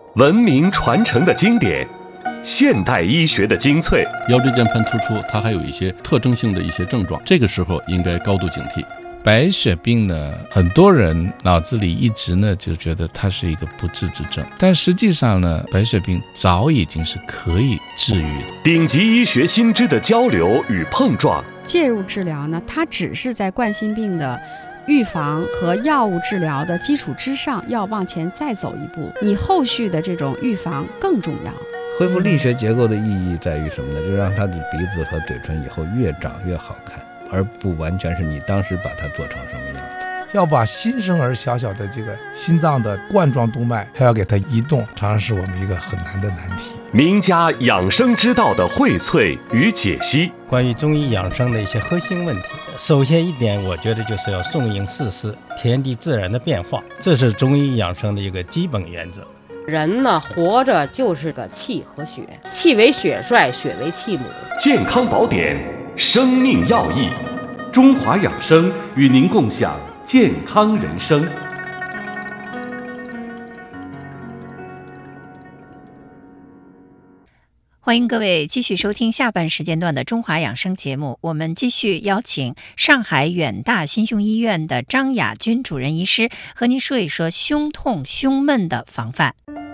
文明传承的经典，现代医学的精粹。 腰椎间盘突出，它还有一些特征性的一些症状，这个时候应该高度警惕。白血病呢，很多人脑子里一直呢就觉得它是一个不治之症，但实际上呢，白血病早已经是可以治愈的。 顶级医学新知的交流与碰撞， 介入治疗呢，它只是在冠心病的预防和药物治疗的基础之上，要往前再走一步，你后续的这种预防更重要。 恢复力学结构的意义在于什么呢？就让他的鼻子和嘴唇以后越长越好看，而不完全是你当时把它做成什么样子。 要把新生儿小小的这个心脏的冠状动脉还要给它移动，常常是我们一个很难的难题。 名家养生之道的荟萃与解析， 关于中医养生的一些核心问题，首先一点，我觉得就是要顺应四时，天地自然的变化，这是中医养生的一个基本原则。 人呢，活着就是个气和血，气为血帅，血为气母。 健康宝典，生命要义， 中华养生与您共享健康人生。 欢迎各位继续收听下半时间段的中华养生节目，我们继续邀请上海远大心胸医院的张雅君主任医师和您说一说胸痛胸闷的防范。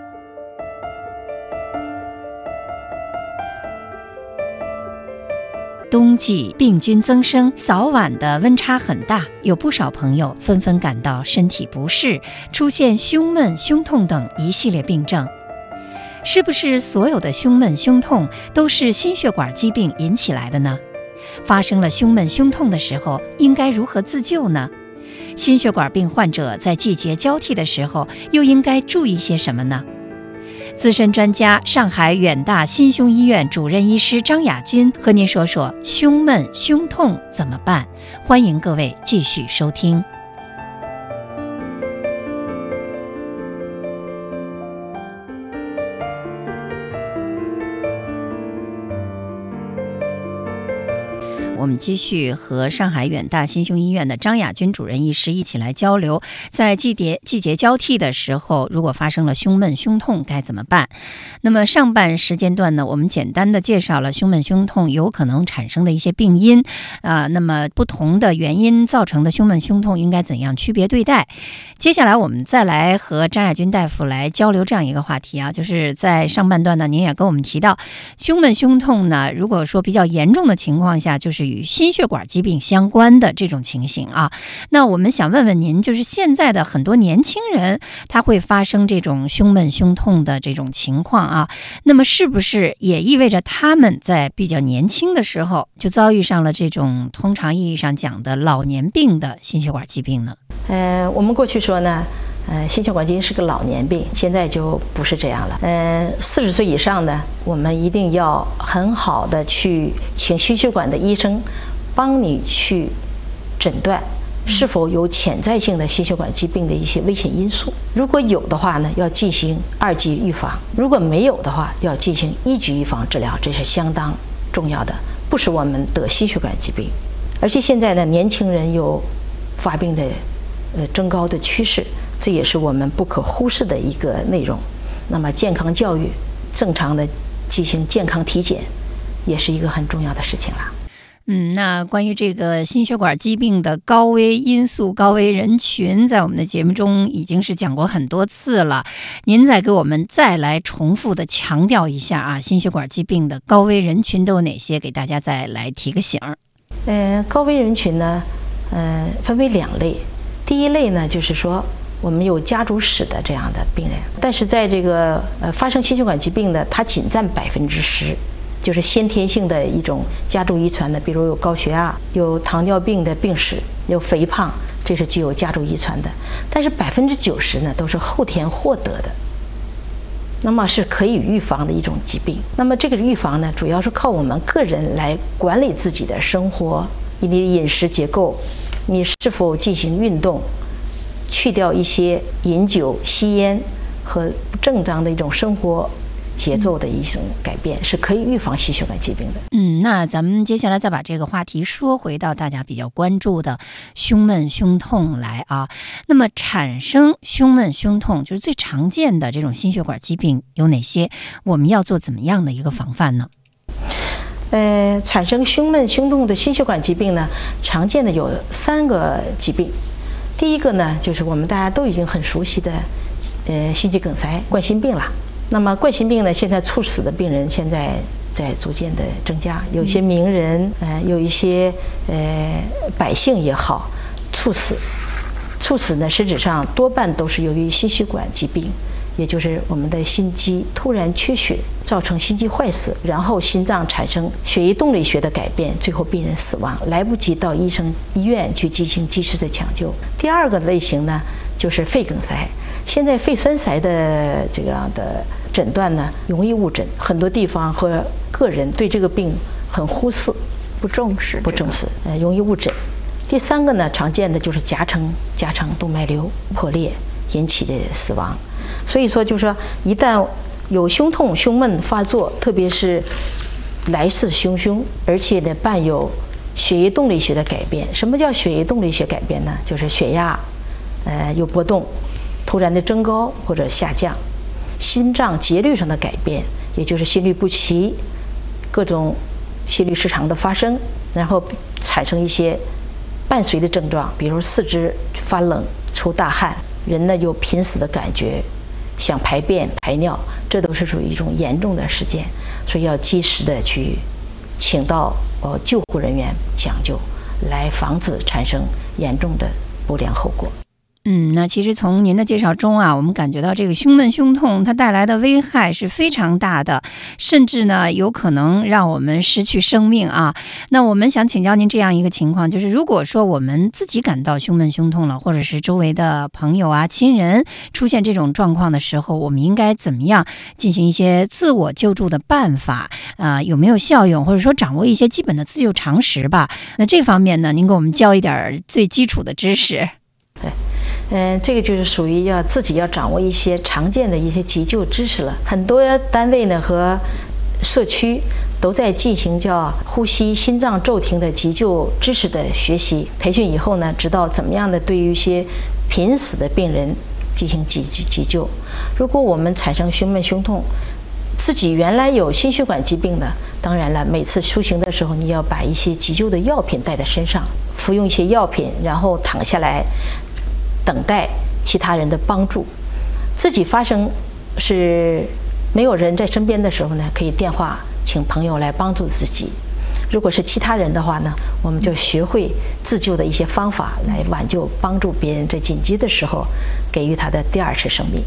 冬季病菌增生，早晚的温差很大，有不少朋友纷纷感到身体不适，出现胸闷、胸痛等一系列病症。是不是所有的胸闷、胸痛都是心血管疾病引起来的呢？发生了胸闷、胸痛的时候，应该如何自救呢？心血管病患者在季节交替的时候，又应该注意些什么呢？资深专家、上海远大心胸医院主任医师张雅君和您说说胸闷、胸痛怎么办。欢迎各位继续收听。我们继续和上海远大心胸医院的张雅君主任医师一起来交流，在季节交替的时候，如果发生了胸闷、胸痛该怎么办？那么上半时间段呢，我们简单的介绍了胸闷、胸痛有可能产生的一些病因那么不同的原因造成的胸闷、胸痛应该怎样区别对待？接下来我们再来和张雅君大夫来交流这样一个话题就是在上半段呢，您也跟我们提到胸闷、胸痛呢，如果说比较严重的情况下，就是与心血管疾病相关的这种情形那我们想问问您，就是现在的很多年轻人他会发生这种胸闷、胸痛的这种情况那么是不是也意味着他们在比较年轻的时候就遭遇上了这种通常意义上讲的老年病的心血管疾病呢？ 我们过去说呢心血管疾病是个老年病，现在就不是这样了。40岁以上呢，我们一定要很好的去请心血管的医生帮你去诊断是否有潜在性的心血管疾病的一些危险因素。如果有的话呢，要进行2级预防；如果没有的话，要进行1级预防治疗，这是相当重要的，不使我们得心血管疾病。而且现在呢，年轻人有发病的增高的趋势，这也是我们不可忽视的一个内容。那么健康教育，正常的进行健康体检，也是一个很重要的事情了。 那关于这个心血管疾病的高危因素、高危人群，在我们的节目中已经是讲过很多次了。您再给我们再来重复的强调一下心血管疾病的高危人群都有哪些？给大家再来提个醒。 高危人群呢，分为2类。第一类呢，就是说我们有家族史的这样的病人，但是在这个发生心血管疾病的，它仅占10%，就是先天性的一种家族遗传的，比如有高血压、有糖尿病的病史、有肥胖，这是具有家族遗传的。但是90%呢都是后天获得的，那么是可以预防的一种疾病。那么这个预防呢，主要是靠我们个人来管理自己的生活，你的饮食结构，你是否进行运动，去掉一些饮酒、吸烟和不正当的一种生活节奏的一种改变，是可以预防心血管疾病的。 那咱们接下来再把这个话题说回到大家比较关注的胸闷、胸痛来啊。那么产生胸闷、胸痛，就是最常见的这种心血管疾病有哪些？我们要做怎么样的一个防范呢？ 产生胸闷、胸痛的心血管疾病呢，常见的有3个疾病。第一个呢，就是我们大家都已经很熟悉的，心肌梗塞、冠心病了。那么冠心病呢，现在猝死的病人现在在逐渐的增加，有一些名人，有一些百姓也好，猝死呢，实质上多半都是由于心血管疾病。也就是我们的心肌突然缺血，造成心肌坏死，然后心脏产生血液动力学的改变，最后病人死亡，来不及到医院去进行及时的抢救。第二个类型呢，就是肺梗塞。现在肺栓塞的这样的诊断呢，容易误诊，很多地方和个人对这个病很忽视、 不重视， 容易误诊。第3个呢，常见的就是夹层动脉瘤破裂引起的死亡。所以说，就是说，一旦有胸痛、胸闷发作，特别是来势汹汹，而且呢伴有血液动力学的改变。什么叫血液动力学改变呢？就是血压有波动，突然的增高或者下降，心脏节律上的改变，也就是心律不齐，各种心律失常的发生，然后产生一些伴随的症状，比如四肢发冷、出大汗，人呢有濒死的感觉，想排便排尿，这都是属于一种严重的事件，所以要及时的去请到救护人员抢救，来防止产生严重的不良后果。 那其实从您的介绍中啊，我们感觉到这个胸闷、胸痛它带来的危害是非常大的，甚至呢有可能让我们失去生命啊。那我们想请教您这样一个情况，就是如果说我们自己感到胸闷、胸痛了，或者是周围的朋友啊、亲人出现这种状况的时候，我们应该怎么样进行一些自我救助的办法有没有效用，或者说掌握一些基本的自救常识吧？那这方面呢，您给我们教一点最基础的知识。 这个就是属于自己要掌握一些常见的一些急救知识了。很多单位呢和社区都在进行叫呼吸、心脏骤停的急救知识的学习培训以后呢，知道怎么样的对于一些濒死的病人进行急救。如果我们产生胸闷、胸痛，自己原来有心血管疾病的，当然了，每次出行的时候，你要把一些急救的药品带在身上，服用一些药品，然后躺下来等待其他人的帮助。自己发生是没有人在身边的时候呢，可以电话请朋友来帮助自己。如果是其他人的话呢，我们就学会自救的一些方法，来挽救、帮助别人在紧急的时候给予他的第2次生命。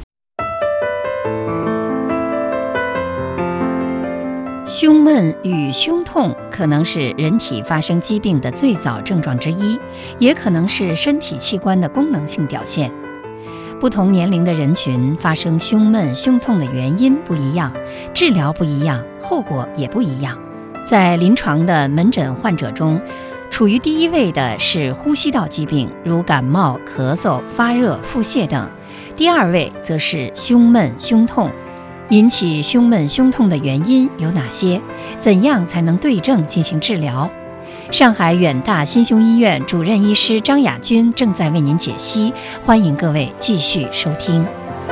胸闷与胸痛可能是人体发生疾病的最早症状之一，也可能是身体器官的功能性表现。不同年龄的人群发生胸闷、胸痛的原因不一样，治疗不一样，后果也不一样。在临床的门诊患者中，处于第1位的是呼吸道疾病，如感冒、咳嗽、发热、腹泻等；第2位则是胸闷、胸痛。引起胸闷、胸痛的原因有哪些？怎样才能对症进行治疗？上海远大心胸医院主任医师张雅君正在为您解析，欢迎各位继续收听。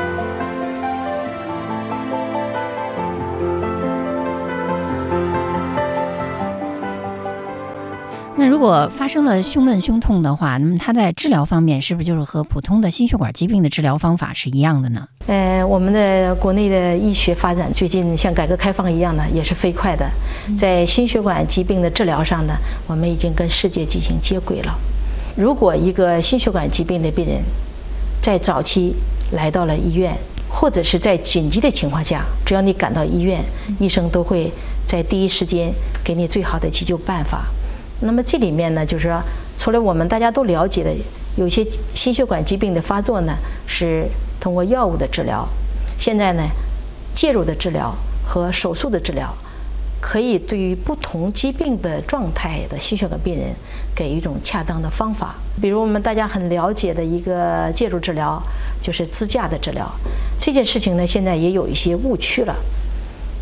那如果发生了胸闷、胸痛的话，那么它在治疗方面是不是就是和普通的心血管疾病的治疗方法是一样的呢？ 我们的国内的医学发展最近像改革开放一样呢，也是飞快的。在心血管疾病的治疗上呢，我们已经跟世界进行接轨了。如果一个心血管疾病的病人在早期来到了医院，或者是在紧急的情况下，只要你赶到医院，医生都会在第一时间给你最好的急救办法。那么这里面呢，就是说，除了我们大家都了解的，有些心血管疾病的发作呢是通过药物的治疗，现在呢，介入的治疗和手术的治疗，可以对于不同疾病的状态的心血管病人给予一种恰当的方法。比如我们大家很了解的一个介入治疗，就是支架的治疗。这件事情呢，现在也有一些误区了。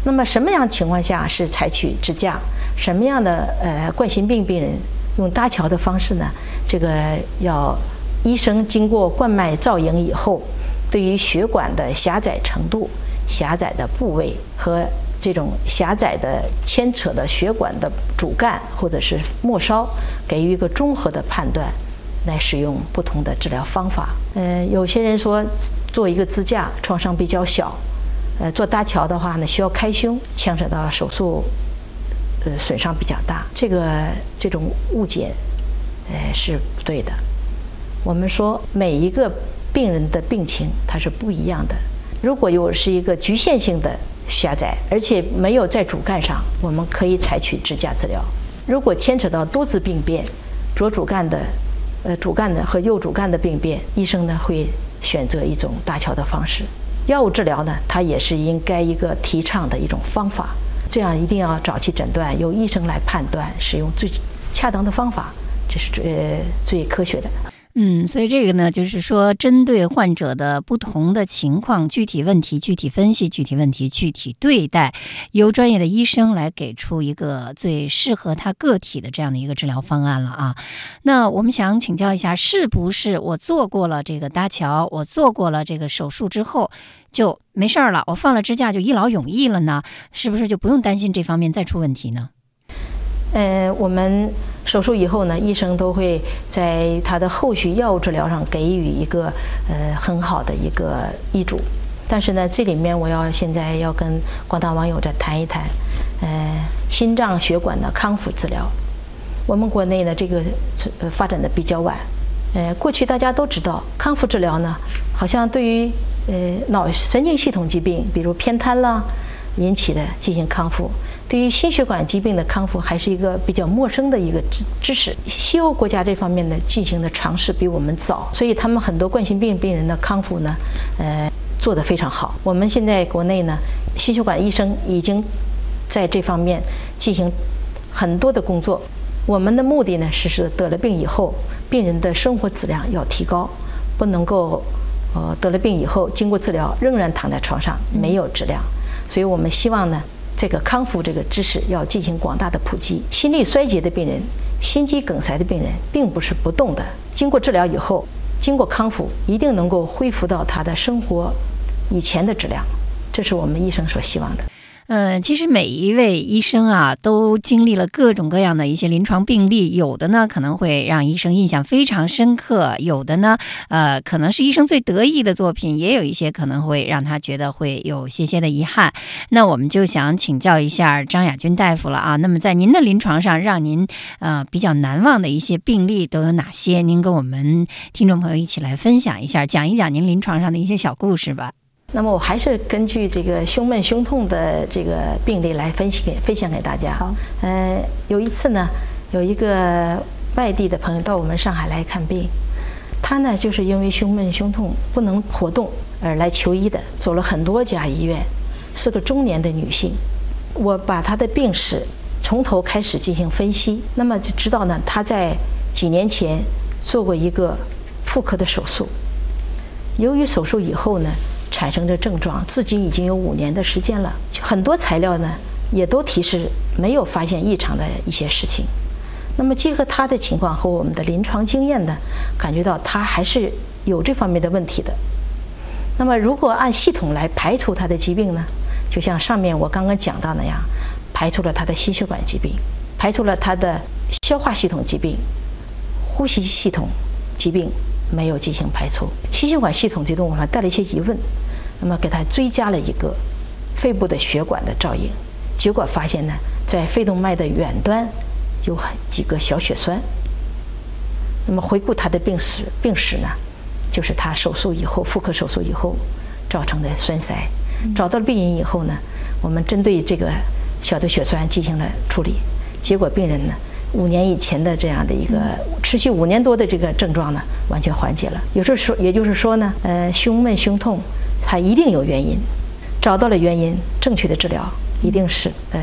那么什么样情况下是采取支架？什么样的冠心病病人用搭桥的方式呢？这个要医生经过冠脉造影以后，对于血管的狭窄程度、狭窄的部位和这种狭窄的牵扯的血管的主干或者是末梢，给予一个综合的判断，来使用不同的治疗方法。有些人说做一个支架创伤比较小，做搭桥的话呢需要开胸，牵扯到手术，损伤比较大。这种误解，是不对的。我们说每一个病人的病情它是不一样的。如果是一个局限性的狭窄，而且没有在主干上，我们可以采取支架治疗。如果牵扯到多次病变，左主干的、主干的和右主干的病变，医生呢会选择一种搭桥的方式。药物治疗呢，它也是应该一个提倡的一种方法。这样一定要早期诊断，由医生来判断，使用最恰当的方法，这是最科学的。 所以这个呢，就是说针对患者的不同的情况，具体问题具体分析，具体问题具体对待，由专业的医生来给出一个最适合他个体的这样的一个治疗方案了啊。那我们想请教一下，是不是我做过了这个搭桥，我做过了这个手术之后就没事了，我放了支架就一劳永逸了呢？是不是就不用担心这方面再出问题呢？ 我们手术以后呢，医生都会在他的后续药物治疗上给予一个很好的一个医嘱。但是呢，这里面我现在要跟广大网友再谈一谈，心脏血管的康复治疗。我们国内呢，这个发展的比较晚。过去大家都知道，康复治疗呢，好像对于脑神经系统疾病，比如偏瘫啦引起的进行康复。对于心血管疾病的康复，还是一个比较陌生的一个知识。西欧国家这方面的进行的尝试比我们早，所以他们很多冠心病病人的康复呢，做得非常好。我们现在国内呢，心血管医生已经在这方面进行很多的工作。我们的目的呢，是得了病以后，病人的生活质量要提高，不能够得了病以后经过治疗仍然躺在床上没有质量。所以我们希望呢，这个康复这个知识要进行广大的普及。心力衰竭的病人、心肌梗塞的病人并不是不动的，经过治疗以后，经过康复，一定能够恢复到他的生活以前的质量，这是我们医生所希望的。 其实每一位医生啊，都经历了各种各样的一些临床病例，有的呢可能会让医生印象非常深刻，有的呢可能是医生最得意的作品，也有一些可能会让他觉得会有些的遗憾。那我们就想请教一下张亚军大夫了啊。那么在您的临床上，让您比较难忘的一些病例都有哪些？您跟我们听众朋友一起来分享一下，讲一讲您临床上的一些小故事吧。 那么我还是根据这个胸闷胸痛的这个病例来分享给大家。好，有一次呢，有一个外地的朋友到我们上海来看病，他呢就是因为胸闷胸痛不能活动而来求医的，走了很多家医院，是个中年的女性。我把她的病史从头开始进行分析，那么就知道呢，她在几年前做过一个妇科的手术，由于手术以后呢，产生的症状，至今已经有5年的时间了。很多材料呢，也都提示没有发现异常的一些事情。那么结合他的情况和我们的临床经验呢，感觉到他还是有这方面的问题的。那么如果按系统来排除他的疾病呢，就像上面我刚刚讲到那样，排除了他的心血管疾病，排除了他的消化系统疾病、呼吸系统疾病，没有进行排除。心血管系统疾病我们带了一些疑问，那么给他追加了一个肺部的血管的造影，结果发现呢，在肺动脉的远端有几个小血栓。那么回顾他的病史呢，就是他手术以后，妇科手术以后造成的栓塞。找到了病因以后呢，我们针对这个小的血栓进行了处理，结果病人呢，5年以前的这样的一个持续5年多的这个症状呢，完全缓解了。也就是说呢，胸闷胸痛它一定有原因，找到了原因，正确的治疗一定是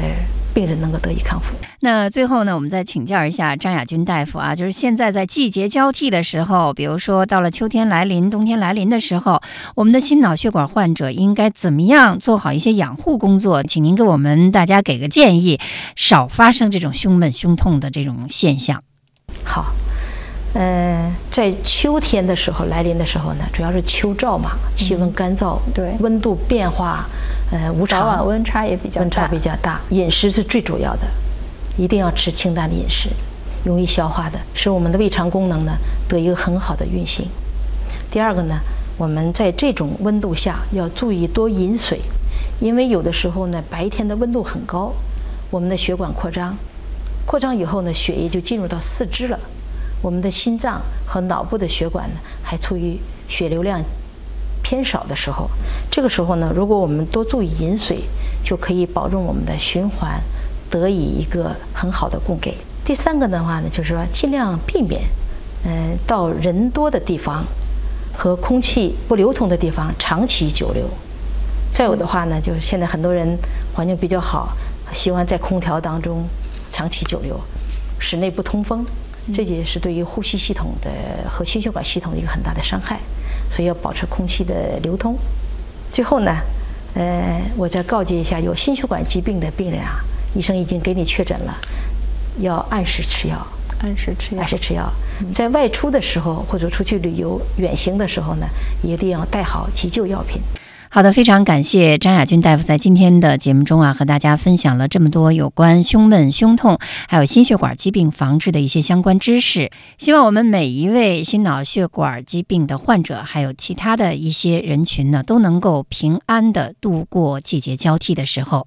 病人能够得以康复。 那最后呢，我们再请教一下张亚军大夫啊，就是现在在季节交替的时候，比如说到了秋天来临、冬天来临的时候，我们的心脑血管患者应该怎么样做好一些养护工作？请您给我们大家给个建议，少发生这种胸闷、胸痛的这种现象。 好，在秋天的时候来临的时候呢，主要是秋燥嘛，气温干燥， 对， 温度变化无常， 早晚温差也比较大， 饮食是最主要的，一定要吃清淡的饮食，容易消化的，使我们的胃肠功能呢得一个很好的运行。第二个呢，我们在这种温度下要注意多饮水，因为有的时候呢白天的温度很高，我们的血管扩张以后呢，血液就进入到四肢了，我们的心脏和脑部的血管呢还处于血流量偏少的时候，这个时候呢，如果我们多注意饮水，就可以保证我们的循环得以一个很好的供给。第三个的话呢，就是说尽量避免到人多的地方和空气不流通的地方长期久留。再有的话呢，就是现在很多人环境比较好，喜欢在空调当中长期久留，室内不通风，这也是对于呼吸系统的和心血管系统的一个很大的伤害，所以要保持空气的流通。最后呢，我再告诫一下有心血管疾病的病人啊，医生已经给你确诊了，要按时吃药。 按时吃药。 在外出的时候或者出去旅游远行的时候呢，一定要带好急救药品。 好的，非常感谢张亚军大夫在今天的节目中啊，和大家分享了这么多有关胸闷、胸痛还有心血管疾病防治的一些相关知识。希望我们每一位心脑血管疾病的患者，还有其他的一些人群呢，都能够平安的度过季节交替的时候。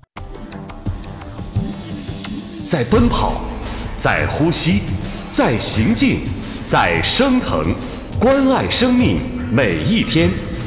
在奔跑，在呼吸，在行进，在升腾，关爱生命每一天。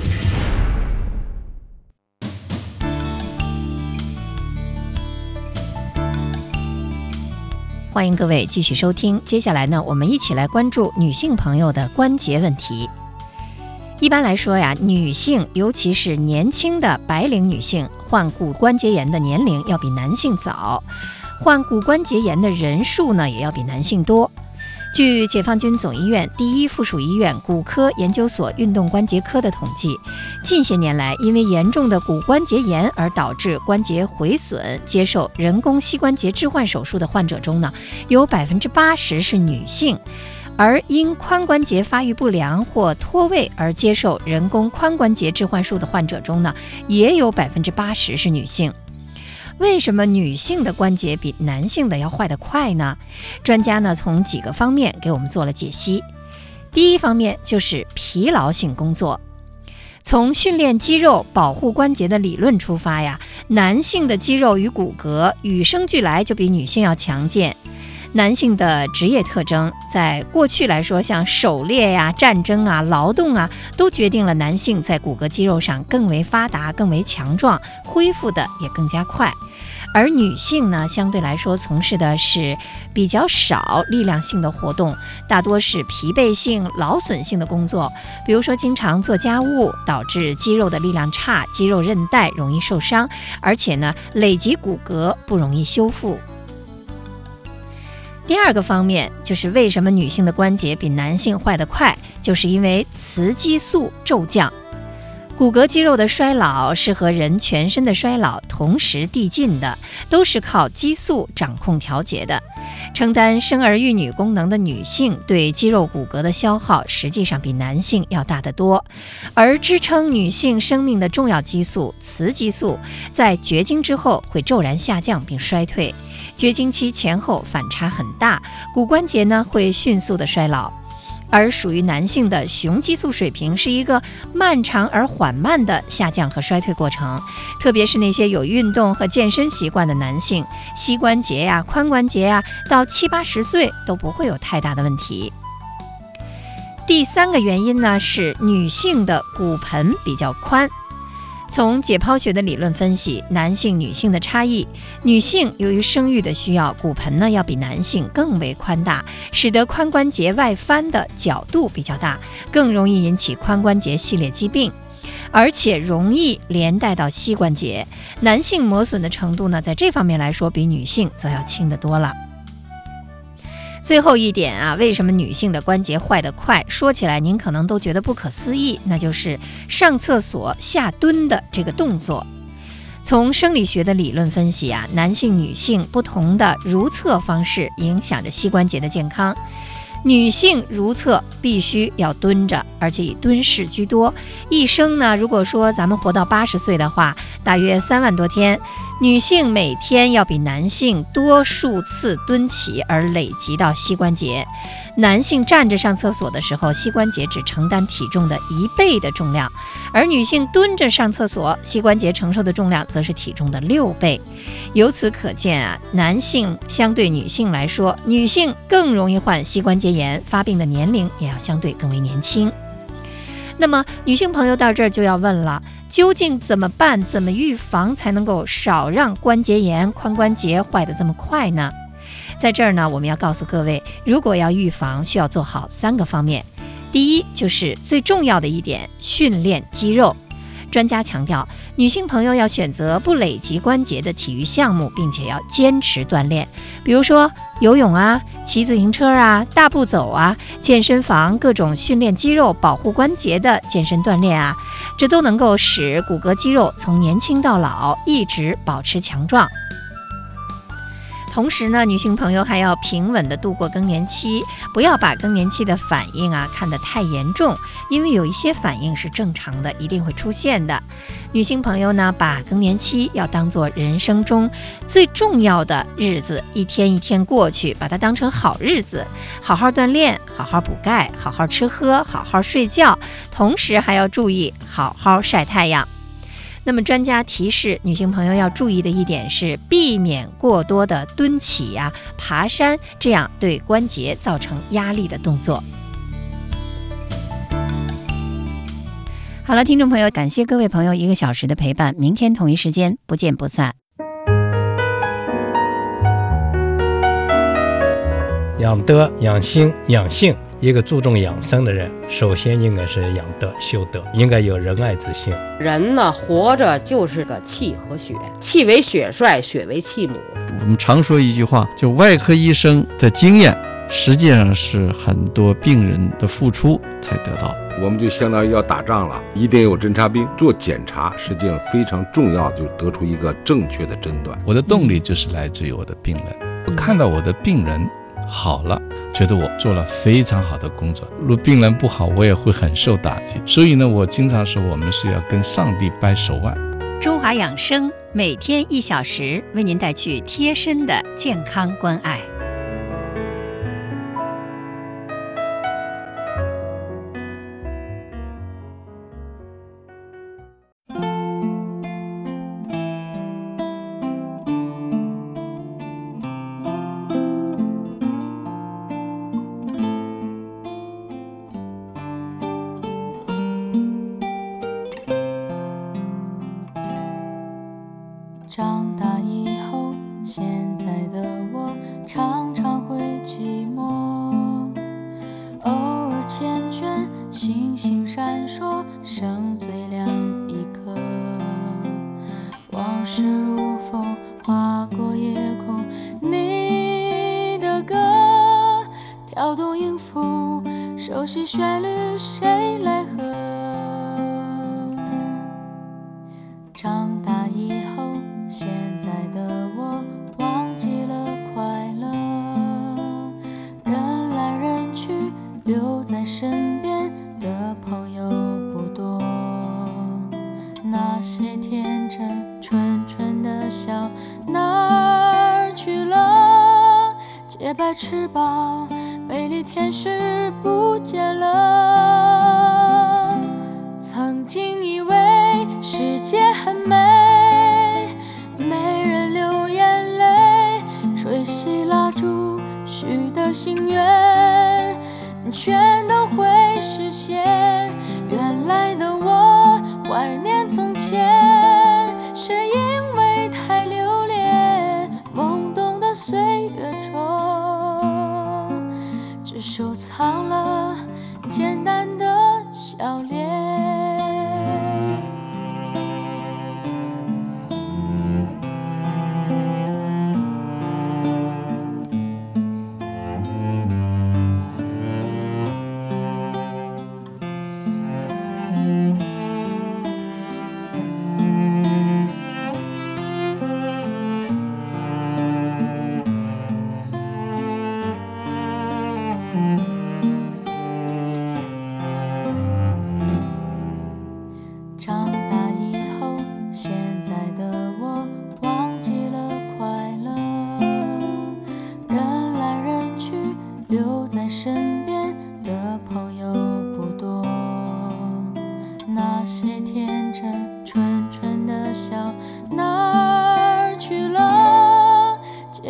欢迎各位继续收听，接下来呢，我们一起来关注女性朋友的关节问题。一般来说呀，女性尤其是年轻的白领女性，患骨关节炎的年龄要比男性早，患骨关节炎的人数呢也要比男性多。据解放军总医院第一附属医院骨科研究所运动关节科的统计，近些年来因为严重的骨关节炎而导致关节毁损，接受人工膝关节置换手术的患者中呢，有80%是女性，而因髋关节发育不良或脱位而接受人工髋关节置换术的患者中呢，也有80%是女性。为什么女性的关节比男性的要坏得快呢？专家呢从几个方面给我们做了解析。第一方面就是疲劳性工作。从训练肌肉、保护关节的理论出发呀，男性的肌肉与骨骼与生俱来就比女性要强健。男性的职业特征，在过去来说，像狩猎呀、战争啊、劳动啊，都决定了男性在骨骼肌肉上更为发达、更为强壮，恢复的也更加快。而女性呢，相对来说从事的是比较少力量性的活动，大多是疲惫性、劳损性的工作，比如说经常做家务，导致肌肉的力量差，肌肉韧带容易受伤，而且呢，累积骨骼不容易修复。第二个方面就是为什么女性的关节比男性坏得快，就是因为雌激素骤降。骨骼肌肉的衰老是和人全身的衰老同时递进的，都是靠激素掌控调节的。承担生儿育女功能的女性对肌肉骨骼的消耗实际上比男性要大得多，而支撑女性生命的重要激素雌激素在绝经之后会骤然下降并衰退，绝经期前后反差很大，骨关节呢会迅速的衰老。而属于男性的雄激素水平是一个漫长而缓慢的下降和衰退过程，特别是那些有运动和健身习惯的男性，膝关节呀、髋关节呀，到70、80岁都不会有太大的问题。第三个原因呢，是女性的骨盆比较宽。从解剖学的理论分析男性女性的差异，女性由于生育的需要，骨盆呢要比男性更为宽大，使得髋关节外翻的角度比较大，更容易引起髋关节系列疾病。 而且容易连带到膝关节。男性磨损的程度呢，在这方面来说比女性则要轻得多了。最后一点啊，为什么女性的关节坏得快？说起来您可能都觉得不可思议，那就是上厕所下蹲的这个动作。从生理学的理论分析啊，男性、女性不同的如厕方式影响着膝关节的健康。女性如厕必须要蹲着，而且以蹲式居多。一生呢，如果说咱们活到80岁的话，大约3万多天，女性每天要比男性多数次蹲起，而累积到膝关节。男性站着上厕所的时候，膝关节只承担体重的1倍的重量，而女性蹲着上厕所，膝关节承受的重量则是体重的6倍。由此可见啊，男性相对女性来说，女性更容易患膝关节炎，发病的年龄也要相对更为年轻。那么女性朋友到这儿就要问了，究竟怎么办，怎么预防才能够少让关节炎、髋关节坏得这么快呢？在这儿呢，我们要告诉各位，如果要预防，需要做好3个方面。第一，就是最重要的一点，训练肌肉。专家强调，女性朋友要选择不累及关节的体育项目，并且要坚持锻炼，比如说游泳啊、骑自行车啊、大步走啊、健身房各种训练肌肉、保护关节的健身锻炼啊，这都能够使骨骼肌肉从年轻到老一直保持强壮。同时呢，女性朋友还要平稳地度过更年期，不要把更年期的反应看得太严重，因为有一些反应是正常的，一定会出现的。女性朋友呢，把更年期要当做人生中最重要的日子，一天一天过去，把它当成好日子，好好锻炼，好好补钙，好好吃喝，好好睡觉，同时还要注意好好晒太阳。那么专家提示女性朋友要注意的一点是，避免过多的蹲起爬山，这样对关节造成压力的动作。好了，听众朋友，感谢各位朋友1个小时的陪伴，明天同一时间不见不散。 养德、养心、养性，一个注重养生的人，首先应该是养德修德，应该有仁爱之心。 人呢，活着就是个气和血，气为血帅，血为气母。 我们常说一句话，就外科医生的经验实际上是很多病人的付出才得到。 我们就相当于要打仗了，一定有侦察兵做检查，实际上非常重要，就得出一个正确的诊断。 我的动力就是来自于我的病人，我看到我的病人好了，觉得我做了非常好的工作。如果病人不好，我也会很受打击。所以呢，我经常说，我们是要跟上帝掰手腕。 中华养生每天1小时，为您带去贴身的健康关爱。 长大以后，现在的我常常会寂寞，偶尔缱绻，星星闪烁，剩最亮一颗。往事如风，划过夜空，你的歌跳动音符，熟悉旋律，谁来和？长大以后，现在的我忘记了快乐，人来人去，留在身边的朋友不多。那些天真纯纯的笑哪儿去了？洁白翅膀，美丽天使不见了。曾经以为世界很美，没人流眼泪，吹熄蜡烛许的心愿，全都会实现。原来的我怀念从前，是因为太留恋懵懂的岁月中，只收藏了简单的笑脸。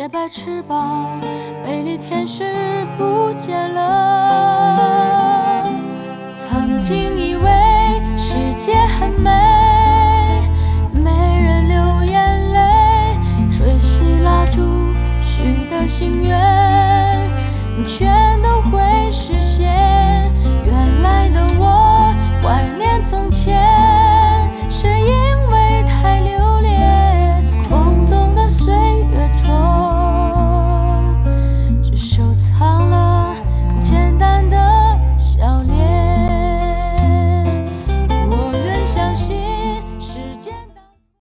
洁白翅膀，美丽天使不见了。曾经以为世界很美，